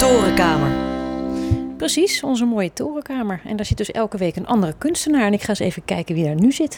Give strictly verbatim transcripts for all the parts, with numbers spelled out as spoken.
torenkamer. Precies, onze mooie torenkamer. En daar zit dus elke week een andere kunstenaar. En ik ga eens even kijken wie daar nu zit.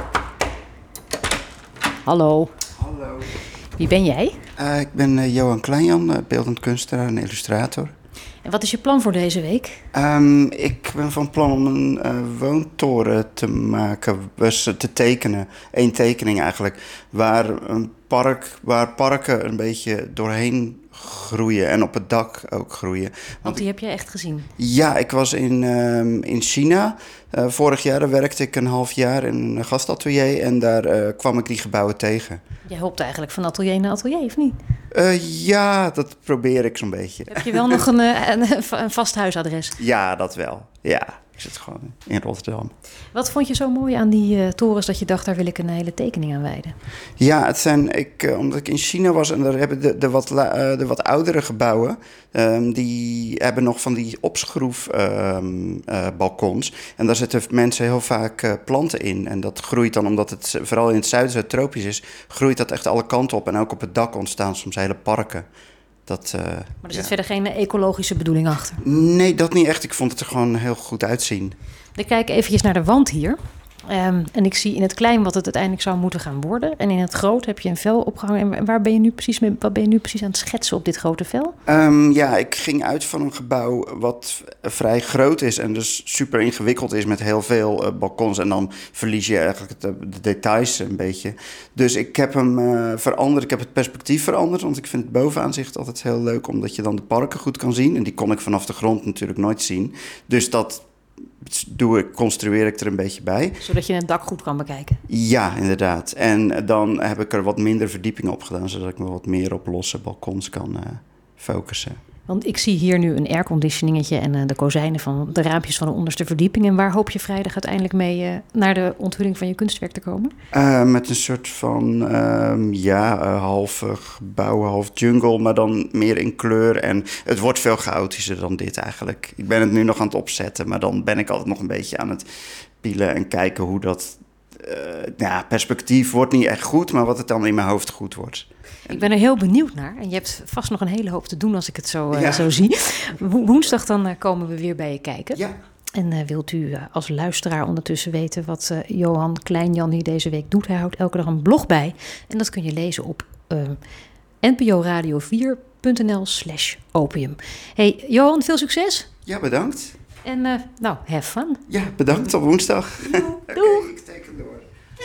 Hallo. Hallo. Wie ben jij? Uh, ik ben uh, Johan Kleinjan, uh, beeldend kunstenaar en illustrator. En wat is je plan voor deze week? Um, ik ben van plan om een uh, woontoren te maken, dus te tekenen. Eén tekening eigenlijk, waar een park, waar parken een beetje doorheen groeien en op het dak ook groeien. Want, Want die heb je echt gezien? Ja, ik was in, uh, in China. Uh, vorig jaar werkte ik een half jaar in een gastatelier en daar uh, kwam ik die gebouwen tegen. Jij hoopt eigenlijk van atelier naar atelier, of niet? Uh, ja, dat probeer ik zo'n beetje. Heb je wel nog een, een, een vast huisadres? Ja, dat wel. Ja, ik zit gewoon in Rotterdam. Wat vond je zo mooi aan die uh, torens dat je dacht, daar wil ik een hele tekening aan wijden? Ja, het zijn, ik, uh, omdat ik in China was en daar hebben de, de, wat, uh, de wat oudere gebouwen, um, die hebben nog van die opschroef um, uh, balkons. En daar zetten mensen heel vaak uh, planten in. En dat groeit dan, omdat het vooral in het zuiden zo tropisch is, groeit dat echt alle kanten op. En ook op het dak ontstaan soms hele parken. Dat, uh, maar er zit ja. verder geen ecologische bedoeling achter? Nee, dat niet echt. Ik vond het er gewoon heel goed uitzien. Ik kijk eventjes naar de wand hier. Um, en ik zie in het klein wat het uiteindelijk zou moeten gaan worden. En in het groot heb je een vel opgehangen. En waar ben je nu precies mee, wat ben je nu precies aan het schetsen op dit grote vel? Um, ja, ik ging uit van een gebouw wat vrij groot is en dus super ingewikkeld is met heel veel uh, balkons. En dan verlies je eigenlijk de, de details een beetje. Dus ik heb hem uh, veranderd. Ik heb het perspectief veranderd, want ik vind het bovenaanzicht altijd heel leuk, omdat je dan de parken goed kan zien. En die kon ik vanaf de grond natuurlijk nooit zien. Dus dat doe ik, construeer ik er een beetje bij. Zodat je het dak goed kan bekijken? Ja, inderdaad. En dan heb ik er wat minder verdieping op gedaan, zodat ik me wat meer op losse balkons kan uh, focussen. Want ik zie hier nu een airconditioningetje en uh, de kozijnen van de raampjes van de onderste verdieping. En waar hoop je vrijdag uiteindelijk mee uh, naar de onthulling van je kunstwerk te komen? Uh, met een soort van, uh, ja, uh, half gebouw, half jungle, maar dan meer in kleur. En het wordt veel chaotischer dan dit eigenlijk. Ik ben het nu nog aan het opzetten, maar dan ben ik altijd nog een beetje aan het pielen en kijken hoe dat... Uh, ja, perspectief wordt niet echt goed, maar wat het dan in mijn hoofd goed wordt. Ik ben er heel benieuwd naar. En je hebt vast nog een hele hoop te doen als ik het zo, uh, ja. zo zie. Wo- woensdag dan uh, komen we weer bij je kijken. Ja. En uh, wilt u uh, als luisteraar ondertussen weten wat uh, Johan Kleinjan hier deze week doet? Hij houdt elke dag een blog bij. En dat kun je lezen op uh, n p o radio vier punt n l slash opium. Hey Johan, veel succes. Ja, bedankt. En uh, nou, have fun. Ja, bedankt. Tot woensdag. Doei. Oké, ik teken door.